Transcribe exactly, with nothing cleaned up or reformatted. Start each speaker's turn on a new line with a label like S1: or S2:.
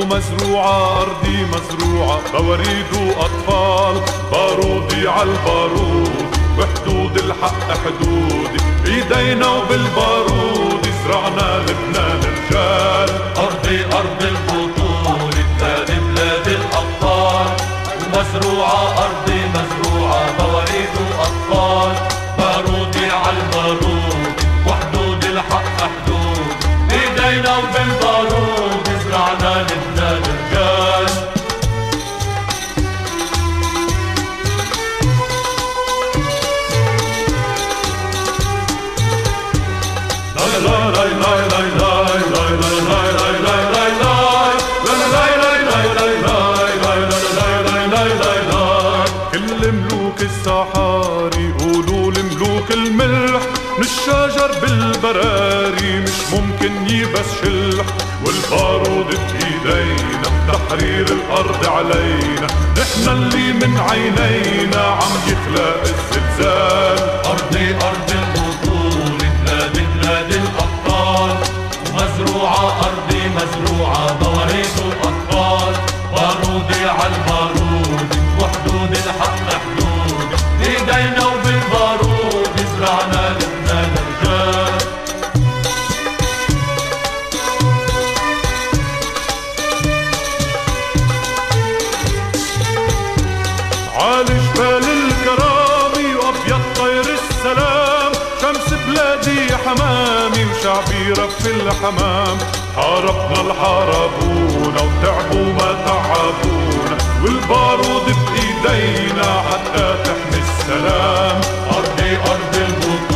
S1: ومزروعة أرضي مزروعة بوريد وأطفال، بارودي عالبارود وحدود الحق حدودي، بإيدينا وبالبارود زرعنا لبنان رجال.
S2: أرضي أرض البطول، بلادي بلاد الأبطال، ومزروعة أرضي مزروعة بوريد وأطفال، بارودي عالبارود وحدود الحق حدود، بإيدينا وبالبارود زرعنا لبنان رجال.
S1: كل ملوك الصحاري قولوا لملوك الملح، من الشجر بالبراري مش ممكن يبس شلح، والبارود بإيدينا تحرير الأرض علينا، نحن اللي من عينينا عم يخلق الزلزال.
S2: أرضي أرض البطول، بلادي بلاد الأبطال، ومزروعة أرضي مزروعة بوريد الأطفال، بارودي عالبارود وحدود الحق حدود، بإيدينا وبالبارود زرعنا لبنان رجال.
S1: عالي جبال الكرامي وأبيض طير السلام، شمس بلادي حمامي وشعبي رف الحمام، حاربنا الحاربونا وتعبوا ما تعبونا، والبارود بإيدينا حتى تحمي السلام.
S2: أرضي أرض البطول،